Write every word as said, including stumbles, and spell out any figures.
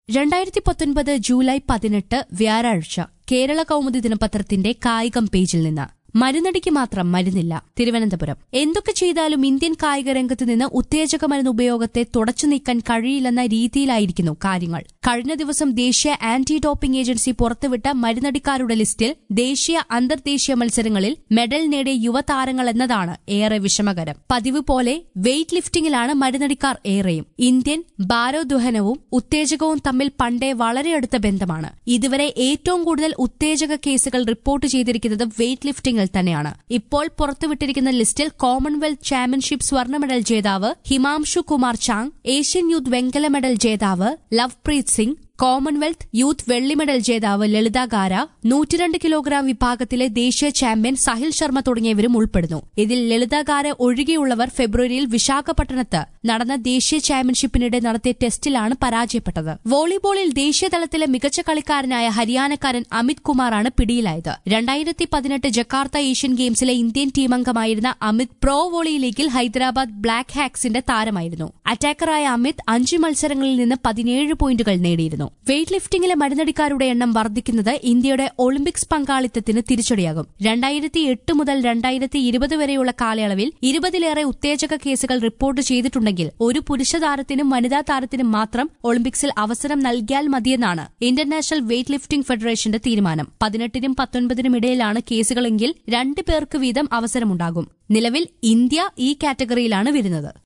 രണ്ടായിരത്തി പത്തൊൻപത് ജൂലൈ പതിനെട്ട് വ്യാഴാഴ്ച കേരള കൗമുദി ദിനപത്രത്തിന്റെ കായികം പേജിൽ നിന്ന് മരുന്നടിക്ക് മാത്രം മരുന്നില്ല. തിരുവനന്തപുരം. എന്തൊക്കെ ചെയ്താലും ഇന്ത്യൻ കായിക രംഗത്ത് നിന്ന് ഉത്തേജക മരുന്ന് ഉപയോഗത്തെ തുടച്ചു നീക്കാൻ കഴിയില്ലെന്ന രീതിയിലായിരിക്കുന്നു കാര്യങ്ങൾ. കഴിഞ്ഞ ദിവസം ദേശീയ ആന്റി ഡോപ്പിംഗ് ഏജൻസി പുറത്തുവിട്ട മരുന്നടിക്കാരുടെ ലിസ്റ്റിൽ ദേശീയ അന്തർദേശീയ മത്സരങ്ങളിൽ മെഡൽ നേടിയ യുവതാരങ്ങൾ എന്നതാണ് ഏറെ വിഷമകരം. പതിവ് പോലെ വെയ്റ്റ് ലിഫ്റ്റിംഗിലാണ് മരുന്നടിക്കാർ ഏറെയും. ഇന്ത്യൻ ഭാരോദ്വഹനവും ഉത്തേജകവും തമ്മിൽ പണ്ടേ വളരെ അടുത്ത ബന്ധമാണ്. ഇതുവരെ ഏറ്റവും കൂടുതൽ ഉത്തേജക കേസുകൾ റിപ്പോർട്ട് ചെയ്തിരിക്കുന്നത് വെയ്റ്റ് ലിഫ്റ്റിംഗ് തന്നെയാണ്. ഇപ്പോൾ പുറത്തുവിട്ടിരിക്കുന്ന ലിസ്റ്റിൽ കോമൺവെൽത്ത് ചാമ്പ്യൻഷിപ്പ് സ്വർണ്ണ മെഡൽ ജേതാവ് ഹിമാംശു കുമാർ ചാങ്, ഏഷ്യൻ യൂത്ത് വെങ്കല മെഡൽ ജേതാവ് ലവ്പ്രീത് സിംഗ്, കോമൺവെൽത്ത് യൂത്ത് വെള്ളി മെഡൽ ജേതാവ് ലളിത ഗാര, നൂറ്റിരണ്ട് കിലോഗ്രാം വിഭാഗത്തിലെ ദേശീയ ചാമ്പ്യൻ സഹിൽ ശർമ്മ തുടങ്ങിയവരും ഉൾപ്പെടുന്നു. ഇതിൽ ലളിത ഗാര ഒഴികെയുള്ളവർ ഫെബ്രുവരിയിൽ വിശാഖപട്ടണത്ത് നടന്ന ദേശീയ ചാമ്പ്യൻഷിപ്പിനിടെ നടത്തിയ ടെസ്റ്റിലാണ് പരാജയപ്പെട്ടത്. വോളിബോളിൽ ദേശീയതലത്തിലെ മികച്ച കളിക്കാരനായ ഹരിയാനക്കാരൻ അമിത് കുമാറാണ് പിടിയിലായത്. രണ്ടായിരത്തി പതിനെട്ട് ജക്കാർത്ത ഏഷ്യൻ ഗെയിംസിലെ ഇന്ത്യൻ ടീമംഗമായിരുന്ന അമിത് പ്രോ വോളി ലീഗിൽ ഹൈദരാബാദ് ബ്ലാക്ക് ഹാക്സിന്റെ താരമായിരുന്നു. അറ്റാക്കറായ അമിത് അഞ്ച് മത്സരങ്ങളിൽ നിന്ന് പതിനേഴ് പോയിന്റുകൾ നേടിയിരുന്നു. വെയ്റ്റ് ലിഫ്റ്റിംഗിലെ മരുന്നടിക്കാരുടെ എണ്ണം വർദ്ധിക്കുന്നത് ഇന്ത്യയുടെ ഒളിമ്പിക്സ് പങ്കാളിത്തത്തിന് തിരിച്ചടിയാകും. രണ്ടായിരത്തി എട്ട് മുതൽ രണ്ടായിരത്തി ഇരുപത് വരെയുള്ള കാലയളവിൽ ഇരുപതിലേറെ ഉത്തേജക കേസുകൾ റിപ്പോർട്ട് ചെയ്തിട്ടുണ്ടെങ്കിൽ ഒരു പുരുഷ താരത്തിനും വനിതാ താരത്തിനും മാത്രം ഒളിമ്പിക്സിൽ അവസരം നൽകിയാൽ മതിയെന്നാണ് ഇന്റർനാഷണൽ വെയ്റ്റ് ലിഫ്റ്റിംഗ് ഫെഡറേഷന്റെ തീരുമാനം. പതിനെട്ടിനും പത്തൊൻപതിനും ഇടയിലാണ് കേസുകളെങ്കിൽ രണ്ട് പേർക്ക് വീതം അവസരമുണ്ടാകും. നിലവിൽ ഇന്ത്യ ഈ കാറ്റഗറിയിലാണ് വരുന്നത്.